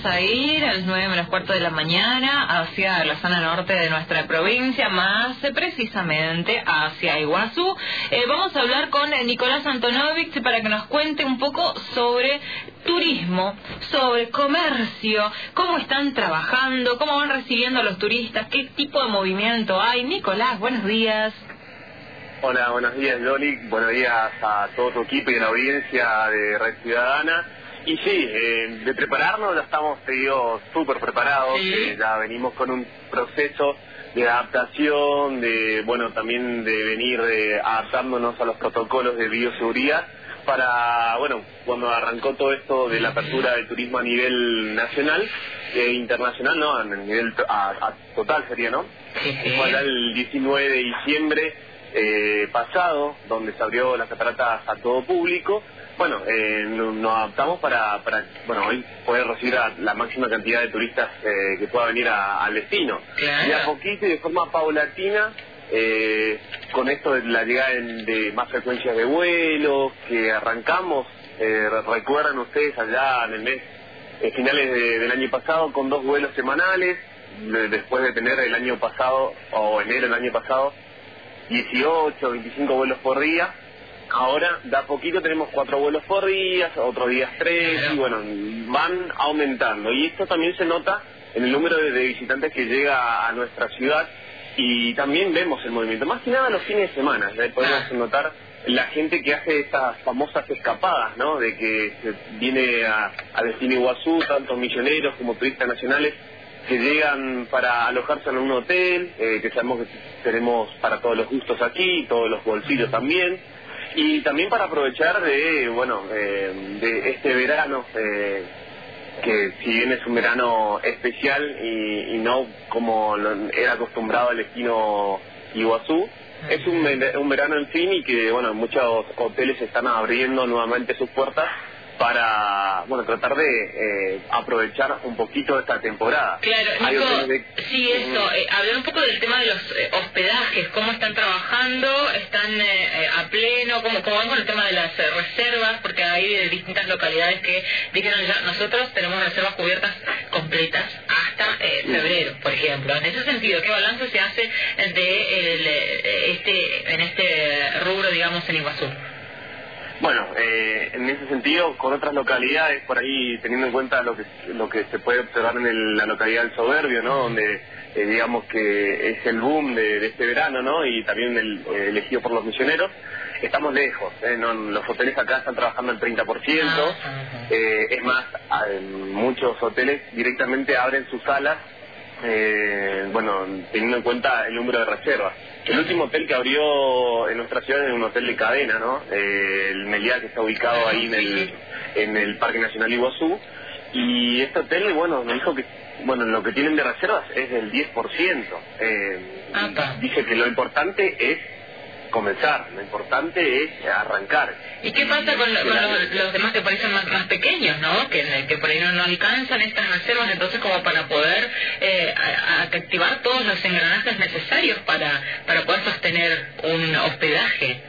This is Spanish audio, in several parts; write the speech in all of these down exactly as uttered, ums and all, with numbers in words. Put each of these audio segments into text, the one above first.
vamos a ir a las nueve menos cuarto de la mañana hacia la zona norte de nuestra provincia, más eh, precisamente hacia Iguazú. Eh, vamos a hablar con eh, Nicolás Antonovich para que nos cuente un poco sobre turismo, sobre comercio, cómo están trabajando, cómo van recibiendo a los turistas, qué tipo de movimiento hay. Nicolás, buenos días. Hola, buenos días Loli, buenos días a todo tu equipo y a la audiencia de Red Ciudadana. Y sí, eh, de prepararnos ya estamos, te digo, súper preparados, ¿Sí? eh, ya venimos con un proceso de adaptación, de, bueno, también de venir eh, adaptándonos a los protocolos de bioseguridad para, bueno, cuando arrancó todo esto de la apertura del turismo a nivel nacional, e internacional, ¿no? A nivel a, a total sería, ¿no? Sí, sí. Fue allá el diecinueve de diciembre eh, pasado, donde se abrió las cataratas a todo público. Bueno, eh, nos adaptamos para, para, bueno, hoy poder recibir a la máxima cantidad de turistas eh, que pueda venir a, al destino. Claro. De a poquito y de forma paulatina, eh, con esto de la llegada de, de más frecuencias de vuelos, que arrancamos, eh, recuerdan ustedes allá en el mes, eh, finales de, del año pasado, con dos vuelos semanales, de, después de tener el año pasado, o enero del año pasado, dieciocho, veinticinco vuelos por día. Ahora, de a poquito tenemos cuatro vuelos por día, otros días tres, y bueno, van aumentando. Y esto también se nota en el número de, de visitantes que llega a nuestra ciudad, y también vemos el movimiento. Más que nada los fines de semana, ¿eh? Podemos notar la gente que hace estas famosas escapadas, ¿no? De que se viene a, a destino Iguazú, tanto misioneros como turistas nacionales, que llegan para alojarse en un hotel, eh, que sabemos que tenemos para todos los gustos aquí, todos los bolsillos también. Y también para aprovechar de, bueno, eh, de este verano, eh, que si bien es un verano especial y, y no como lo, era acostumbrado el destino Iguazú, es un, un verano en fin, y que, bueno, muchos hoteles están abriendo nuevamente sus puertas para, bueno, tratar de eh, aprovechar un poquito esta temporada. Claro, Nico, de... sí, eso, eh, hablar un poco del tema de los eh, hospedajes, cómo están trabajando, están eh, a pleno, cómo, cómo van con el tema de las eh, reservas, porque hay de distintas localidades que dijeron ya, nosotros tenemos reservas cubiertas completas hasta eh, febrero, por ejemplo. En ese sentido, ¿qué balance se hace de el, este, en este rubro, digamos, en Iguazú? Bueno, eh, en ese sentido, con otras localidades, por ahí teniendo en cuenta lo que lo que se puede observar en el, la localidad del Soberbio, ¿no? Donde eh, digamos que es el boom de, de este verano, ¿no? Y también el, eh, elegido por los misioneros, estamos lejos, ¿eh? No, los hoteles acá están trabajando al treinta por ciento, eh, es más, muchos hoteles directamente abren sus salas, eh, bueno, teniendo en cuenta el número de reservas. El último hotel que abrió en nuestra ciudad es un hotel de cadena, ¿no? Eh, el Meliá, que está ubicado ahí en el en el Parque Nacional Iguazú. Y este hotel, bueno, nos dijo que, bueno, lo que tienen de reservas es del diez por ciento. Eh, dice que lo importante es comenzar, lo importante es arrancar. ¿Y qué pasa con, lo, con los, los demás que parecen más, más pequeños, ¿no? Que, que por ahí no, no alcanzan estas reservas, entonces como para poder eh, a, a activar todos los engranajes necesarios para, para poder sostener un hospedaje.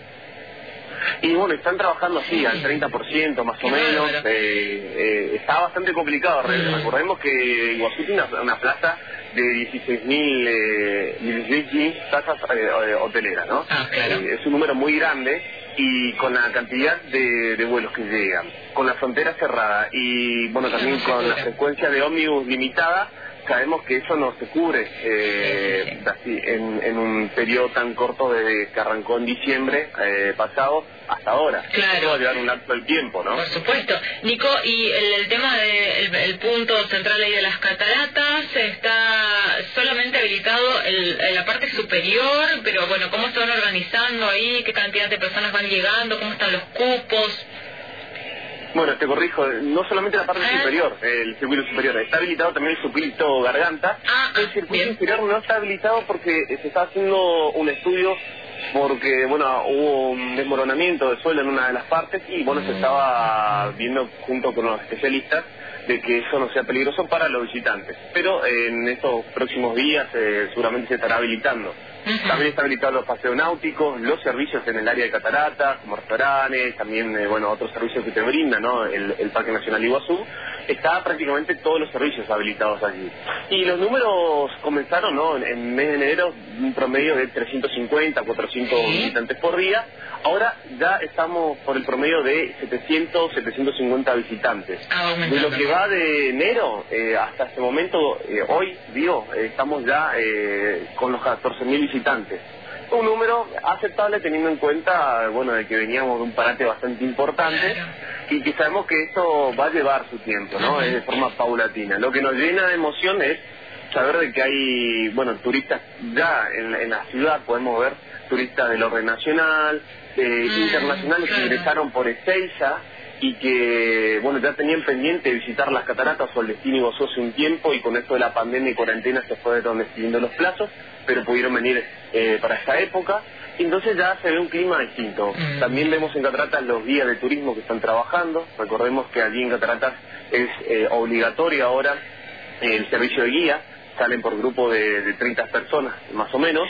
Y bueno, están trabajando así, al treinta por ciento más o menos. Eh, eh, está bastante complicado. Mm. Recordemos que Iguazú tiene una, una plaza de dieciséis mil eh, tasas eh, hoteleras, ¿no? Ah, claro. Eh, es un número muy grande, y con la cantidad de, de vuelos que llegan, con la frontera cerrada y, bueno, también con la frecuencia de ómnibus limitada, sabemos que eso no se cubre eh, así, en, en un periodo tan corto desde que arrancó en diciembre eh, pasado hasta ahora. Claro. Va a llevar un lapso del tiempo, ¿no? Por supuesto. Nico, y el, el tema del de el punto central ahí de las cataratas, está solamente habilitado el, en la parte superior, pero bueno, ¿cómo se van organizando ahí? ¿Qué cantidad de personas van llegando? ¿Cómo están los cupos? Bueno, te corrijo, no solamente la parte ah. superior, el circuito superior, está habilitado también el circuito garganta. Ah, el circuito bien. inferior no está habilitado porque se está haciendo un estudio, porque, bueno, hubo un desmoronamiento de suelo en una de las partes, y, bueno, se estaba viendo junto con los especialistas de que eso no sea peligroso para los visitantes. Pero eh, en estos próximos días eh, seguramente se estará habilitando. Uh-huh. También están habilitados los paseos náuticos, los servicios en el área de cataratas, como restaurantes, también, eh, bueno, otros servicios que te brinda, ¿no? El, el Parque Nacional Iguazú. está prácticamente todos los servicios habilitados allí. Y los números comenzaron, ¿no? En, en mes de enero, un promedio de trescientos cincuenta, cuatrocientos ¿Sí? visitantes por día. Ahora ya estamos por el promedio de setecientos, setecientos cincuenta visitantes. Ah, de lo que va de enero eh, hasta este momento, eh, hoy, digo, eh, estamos ya eh, con los catorce mil visitantes. Un número aceptable teniendo en cuenta, bueno, de que veníamos de un parate bastante importante y que sabemos que esto va a llevar su tiempo, ¿no? Es de forma paulatina. Lo que nos llena de emoción es saber de que hay, bueno, turistas ya en, en la ciudad, podemos ver turistas del orden nacional, eh, mm, internacionales claro. que ingresaron por Ezeiza y que, bueno, ya tenían pendiente de visitar las cataratas o el destino Iguazú hace un tiempo y con esto de la pandemia y cuarentena se fueron decidiendo los plazos, pero pudieron venir eh, para esta época. Entonces ya se ve un clima distinto. Mm. También vemos en Cataratas los guías de turismo que están trabajando. Recordemos que allí en Cataratas es eh, obligatorio ahora eh, el servicio de guía. Salen por grupo de, de treinta personas, más o menos,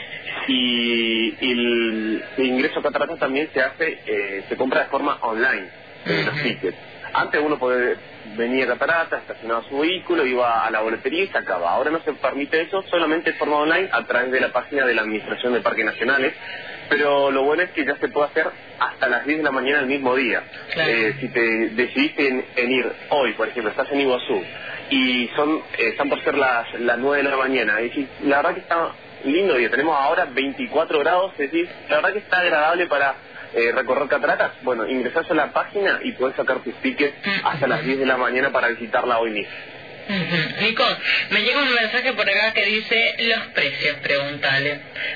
y, y el, el ingreso a Cataratas también se hace, eh, se compra de forma online, eh, los tickets. Antes uno podía venir a Cataratas, estacionaba su vehículo, iba a la boletería y sacaba. Ahora no se permite eso, solamente de forma online a través de la página de la Administración de Parques Nacionales. Pero lo bueno es que ya se puede hacer hasta las diez de la mañana del mismo día. Claro. Eh, si te decidiste en, en ir hoy, por ejemplo, estás en Iguazú y son eh, están por ser las, las nueve de la mañana, y decís, la verdad que está lindo día, tenemos ahora veinticuatro grados, es decir, la verdad que está agradable para eh, recorrer Cataratas. Bueno, ingresás a la página y podés sacar tus tickets hasta las diez de la mañana para visitarla hoy mismo. Uh-huh. Nico, me llega un mensaje por acá que dice los precios, pregúntale,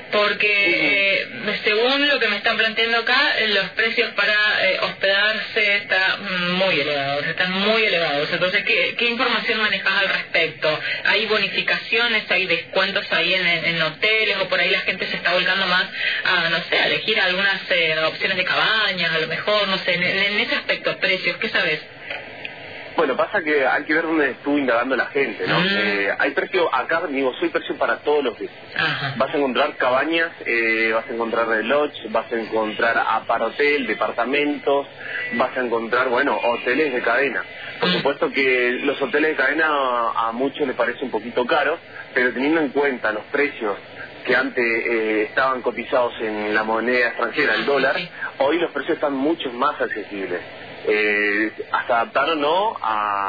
porque uh-huh. eh, según lo que me están planteando acá, los precios para eh, hospedarse están muy elevados, están muy elevados. Entonces, ¿qué, qué información manejas al respecto? ¿Hay bonificaciones, hay descuentos ahí en, en hoteles, o por ahí la gente se está volcando más a, no sé, a elegir algunas eh, opciones de cabañas, a lo mejor, no sé, en, en ese aspecto, precios, ¿qué sabes? Bueno, pasa que hay que ver dónde estuvo indagando la gente, ¿no? Mm. Eh, hay precio, acá digo, soy precio para todos los días. Vas a encontrar cabañas, eh, vas a encontrar lodge, vas a encontrar aparhotel, departamentos, vas a encontrar, bueno, hoteles de cadena. Por mm. supuesto que los hoteles de cadena a, a muchos les parece un poquito caro, pero teniendo en cuenta los precios que antes eh, estaban cotizados en la moneda extranjera, el dólar, sí. hoy los precios están mucho más accesibles. Eh, hasta adaptar o no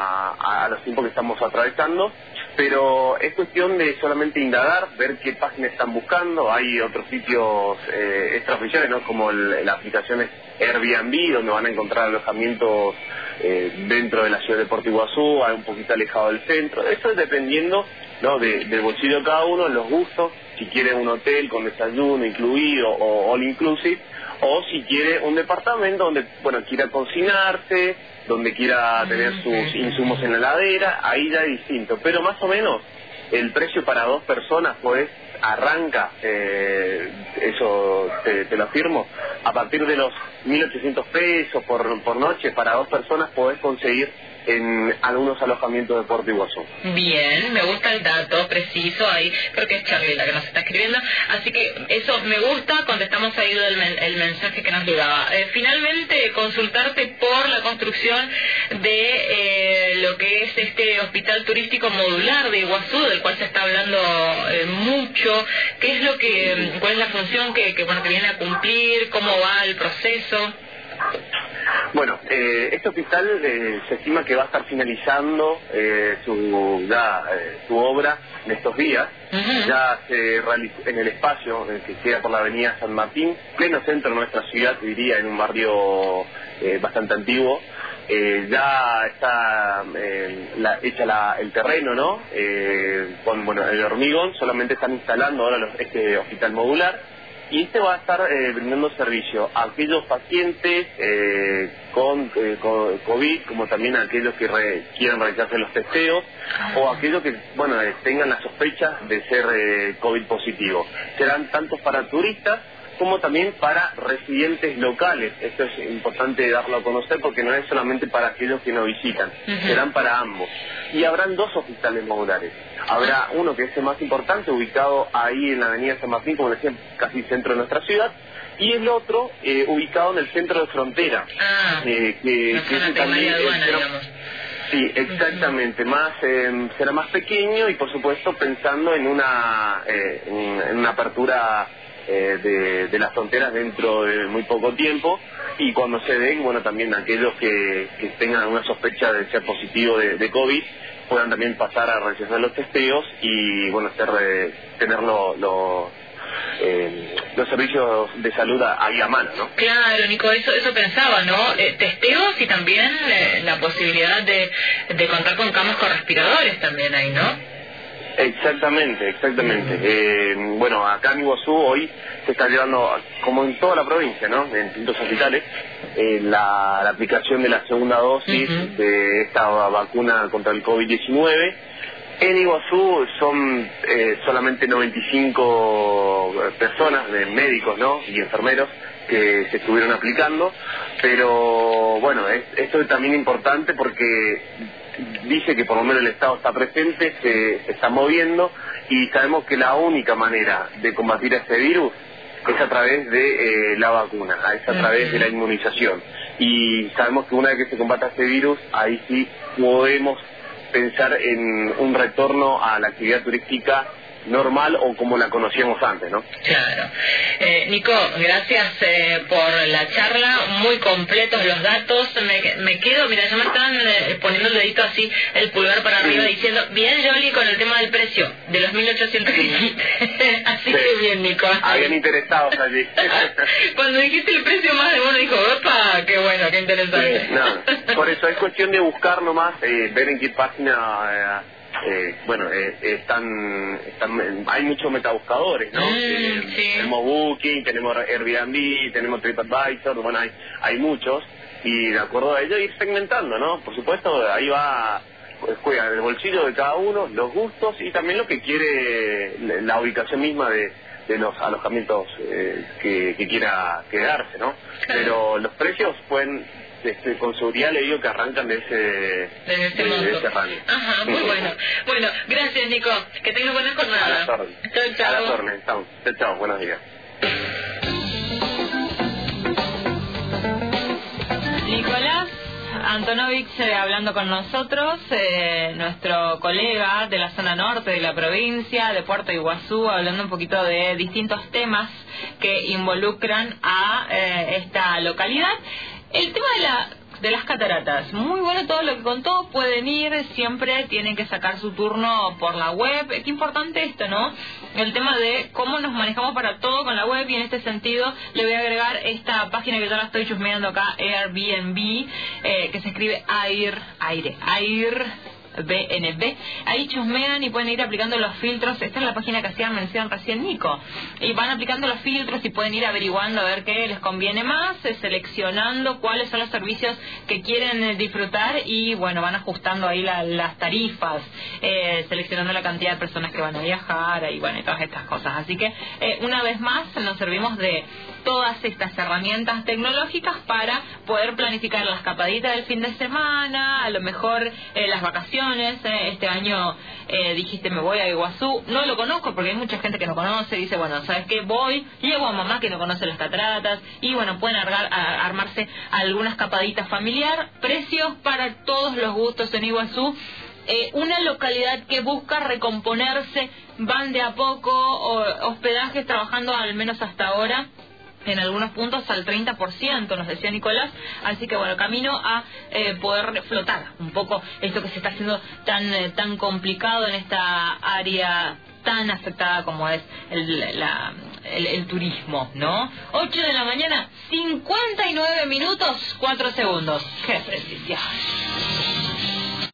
a, a los tiempos que estamos atravesando, pero es cuestión de solamente indagar, ver qué páginas están buscando. Hay otros sitios eh, extraoficiales, ¿no? Como el, la aplicación es Airbnb, donde van a encontrar alojamientos eh, dentro de la ciudad de Puerto Iguazú, un poquito alejado del centro. Eso es dependiendo, ¿no? de, del bolsillo de cada uno, los gustos, si quiere un hotel con desayuno incluido o all inclusive, o si quiere un departamento donde, bueno, quiera cocinarse, donde quiera tener sus insumos en la heladera, ahí ya es distinto. Pero más o menos el precio para dos personas, pues, arranca, eh, eso te, te lo afirmo, a partir de los mil ochocientos pesos por, por noche, para dos personas podés conseguir en algunos alojamientos de Puerto Iguazú. Bien, me gusta el dato preciso ahí, creo que es Charlie la que nos está escribiendo, así que eso me gusta, contestamos ahí el, men el mensaje que nos llegaba. Eh, finalmente, consultarte por la construcción de eh, lo que es este hospital turístico modular de Iguazú, del cual se está hablando eh, mucho. ¿Qué es lo que, cuál es la función que, que, bueno, que viene a cumplir? ¿Cómo va el proceso? Bueno, eh, este hospital eh, se estima que va a estar finalizando eh, su ya eh, su obra en estos días. Uh-huh. Ya se realizó en el espacio eh, que queda por la avenida San Martín, pleno centro de nuestra ciudad, diría, en un barrio eh, bastante antiguo. Eh, ya está eh, la, hecha la, el terreno, ¿no? Eh, con bueno el hormigón, solamente están instalando ahora los, este hospital modular. Y este va a estar eh, brindando servicio a aquellos pacientes eh, con, eh, con COVID, como también a aquellos que re, quieran realizarse los testeos, o aquellos que, bueno, eh, tengan la sospecha de ser eh, COVID positivo. Serán tanto para turistas como también para residentes locales. Esto es importante darlo a conocer porque no es solamente para aquellos que nos visitan, uh-huh. serán para ambos. Y habrán dos hospitales modulares. Habrá uno que es el más importante, ubicado ahí en la avenida San Martín, como decía, casi centro de nuestra ciudad, y el otro eh, ubicado en el centro de Frontera. Ah, eh, que, que es también el centro, Sí, exactamente, más eh, será más pequeño y por supuesto pensando en una, eh, en, en una apertura eh, de, de las fronteras dentro de muy poco tiempo, y cuando se den, bueno, también aquellos que, que tengan alguna sospecha de ser positivo de, de COVID puedan también pasar a realizar los testeos y, bueno, hacer, eh, tener lo, lo, eh, los servicios de salud ahí a mano, ¿no? Claro, Nico, eso eso pensaba, ¿no? Eh, testeos y también eh, la posibilidad de, de contar con camas con respiradores también ahí, ¿no? Exactamente, exactamente. Eh, bueno, acá en Iguazú hoy se está llevando, como en toda la provincia, ¿no?, en distintos hospitales, eh, la, la aplicación de la segunda dosis uh-huh. de esta vacuna contra el COVID diecinueve. En Iguazú son eh, solamente noventa y cinco personas, de médicos, ¿no?, y enfermeros, que se estuvieron aplicando, pero bueno, es, esto es también importante porque dice que por lo menos el Estado está presente, se, se está moviendo, y sabemos que la única manera de combatir a este virus es a través de eh, la vacuna, es a través de la inmunización, y sabemos que una vez que se combata este virus, ahí sí podemos pensar en un retorno a la actividad turística normal o como la conocíamos antes, ¿no? Claro. Eh, Nico, gracias eh, por la charla, muy completos los datos. Me, me quedo, mira, ya me están eh, poniendo el dedito así, el pulgar para arriba, sí, diciendo, bien Yoli con el tema del precio, de los mil ochocientos que dijiste. Así sí, que bien, Nico. Habían interesados allí. Cuando dijiste el precio, más de uno dijo, opa, qué bueno, qué interesante. Sí, no, por eso es cuestión de buscar nomás, eh, ver en qué página... Eh, Eh, bueno, eh, están, están, hay muchos metabuscadores, ¿no? Mm, eh, sí. Tenemos Booking, tenemos Airbnb, tenemos TripAdvisor, bueno, hay, hay muchos, y de acuerdo a ello ir segmentando, ¿no? Por supuesto, ahí va, pues, juega el bolsillo de cada uno, los gustos y también lo que quiere la ubicación misma de, de los alojamientos eh, que, que quiera quedarse, ¿no? Pero los precios pueden... Este, con seguridad le digo que arrancan de ese, de ese, de, de ese rango. Ajá, muy bueno. Bueno, gracias, Nico. Que tengas buena jornada. A las órdenes. Chao, chao. A las órdenes. Chao, chao, buenos días. Nicolás Antonovich eh, hablando con nosotros, eh, nuestro colega de la zona norte de la provincia, de Puerto Iguazú, hablando un poquito de distintos temas que involucran a eh, esta localidad. El tema de la de las cataratas, muy bueno todo lo que contó, pueden ir, siempre tienen que sacar su turno por la web. Qué importante esto, ¿no? El tema de cómo nos manejamos para todo con la web, y en este sentido le voy a agregar esta página que ya la estoy chusmeando acá, Airbnb, eh, que se escribe Air, Aire, Air... B N B. Ahí chusmean y pueden ir aplicando los filtros. Esta es la página que hacía mención recién Nico. Y van aplicando los filtros y pueden ir averiguando a ver qué les conviene más, seleccionando cuáles son los servicios que quieren disfrutar, y bueno, van ajustando ahí la, las tarifas, eh, seleccionando la cantidad de personas que van a viajar y bueno, y todas estas cosas. Así que eh, una vez más nos servimos de todas estas herramientas tecnológicas para poder planificar la escapadita del fin de semana, a lo mejor eh, las vacaciones. Eh, este año eh, dijiste me voy a Iguazú, no lo conozco porque hay mucha gente que no conoce, dice bueno, ¿sabes qué? Voy, llevo a mamá que no conoce las cataratas, y bueno, pueden argar, a, armarse alguna escapadita familiar. Precios para todos los gustos en Iguazú. Eh, una localidad que busca recomponerse, van de a poco, o, hospedajes trabajando al menos hasta ahora en algunos puntos al treinta por ciento, nos decía Nicolás. Así que bueno, camino a eh, poder flotar un poco esto que se está haciendo tan eh, tan complicado en esta área tan afectada como es el, la, el, el turismo, ¿no? ocho de la mañana, cincuenta y nueve minutos, cuatro segundos. ¡Qué precisión!